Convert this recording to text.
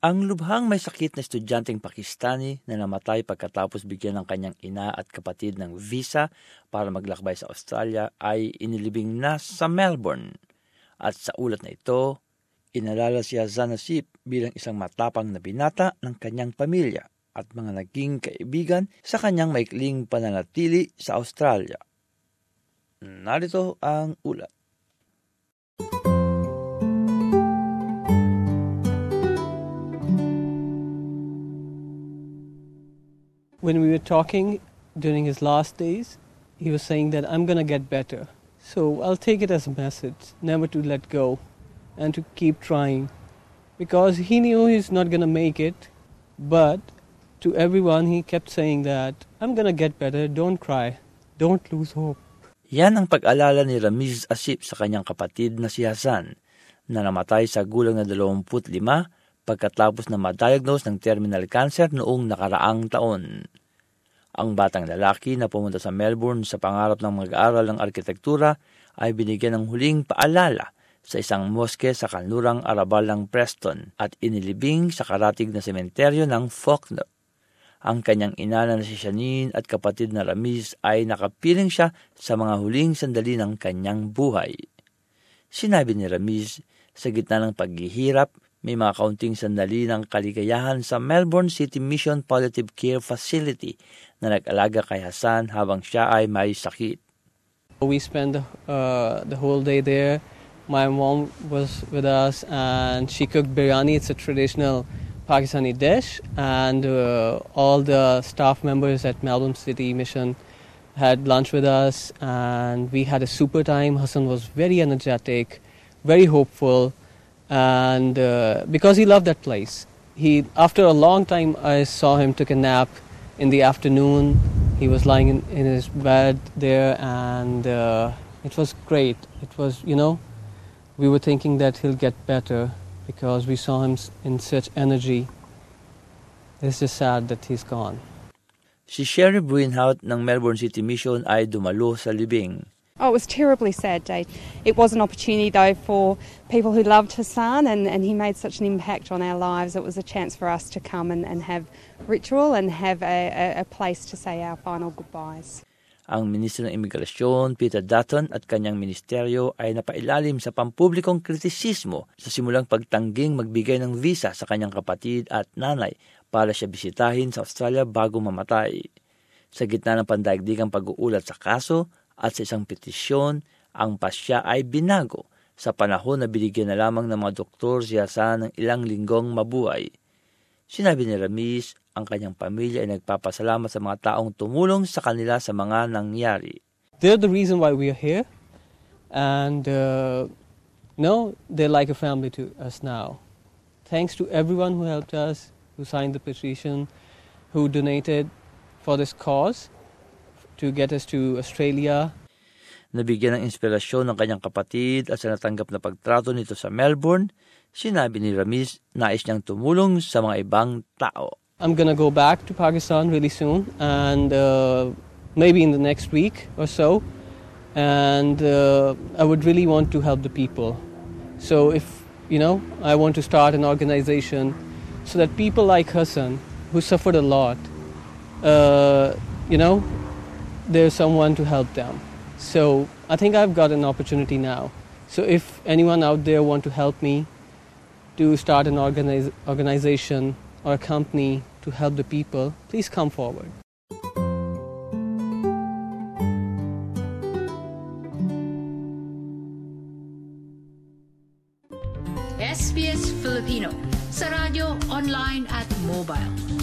Ang lubhang may sakit na estudyanteng Pakistani na namatay pagkatapos bigyan ng kanyang ina at kapatid ng visa para maglakbay sa Australia ay inilibing na sa Melbourne. At sa ulat na ito, inalala si Hazan Asif bilang isang matapang na binata ng kanyang pamilya at mga naging kaibigan sa kanyang maikling pananatili sa Australia. Narito ang ulat. When we were talking during his last days, he was saying that I'm going to get better. So I'll take it as a message, never to let go and to keep trying. Because he knew he's not going to make it, but to everyone he kept saying that I'm going to get better, don't cry, don't lose hope. Yan ang pag-alala ni Ramiz Asif sa kanyang kapatid na si Hazan na namatay sa gulang na 25 pagkatapos na ma-diagnose ng terminal cancer noong nakaraang taon. Ang batang lalaki na pumunta sa Melbourne sa pangarap ng mag-aaral ng arkitektura ay binigyan ng huling paalala sa isang moske sa kanlurang arabal ng Preston at inilibing sa karatig na sementeryo ng Faulkner. Ang kanyang ina na si Shanine at kapatid na Ramiz ay nakapiling siya sa mga huling sandali ng kanyang buhay. Sinabi ni Ramiz, sa gitna ng paghihirap, may mga kaunting sandali ng kaligayahan sa Melbourne City Mission Palliative Care Facility na nag-alaga kay Hazan habang siya ay may sakit. We spent the whole day there. My mom was with us and she cooked biryani. It's a traditional Pakistani dish, and all the staff members at Melbourne City Mission had lunch with us, and we had a super time. Hassan was very energetic, very hopeful, and because he loved that place. After a long time, I saw him took a nap in the afternoon. He was lying in his bed there, and it was great. It was, we were thinking that he'll get better because we saw him in such energy. It's just sad that he's gone. Si Sherry Bruinhout ng Melbourne City Mission ay dumalo sa libing. Oh, it was terribly sad, Dave. It was an opportunity, though, for people who loved Hassan, and he made such an impact on our lives. It was a chance for us to come and have ritual and have a place to say our final goodbyes. Ang Ministro ng Imigrasyon, Peter Dutton, at kanyang ministeryo ay napailalim sa pampublikong kritisismo sa simulang pagtangging magbigay ng visa sa kanyang kapatid at nanay para siya bisitahin sa Australia bago mamatay. Sa gitna ng pandaigdigang pag-uulat sa kaso at sa isang petisyon, ang pasya ay binago sa panahon na binigyan na lamang ng mga doktor si Hazan ng ilang linggong mabuhay. Sinabi ni Ramiz, ang kanyang pamilya ay nagpapasalamat sa mga taong tumulong sa kanila sa mga nangyari. They're the reason why we are here, and they're like a family to us now. Thanks to everyone who helped us, who signed the petition, who donated for this cause to get us to Australia. Nabigyan ng inspirasyon ng kanyang kapatid at sa natanggap na pagtrato nito sa Melbourne, sinabi ni Ramiz nais niyang tumulong sa mga ibang tao. I'm gonna go back to Pakistan really soon, and maybe in the next week or so, and I would really want to help the people. So if, I want to start an organization so that people like Hassan, who suffered a lot, there's someone to help them. So I think I've got an opportunity now. So if anyone out there want to help me to start an organization or a company to help the people, please come forward. SBS Filipino sa radyo, online at mobile.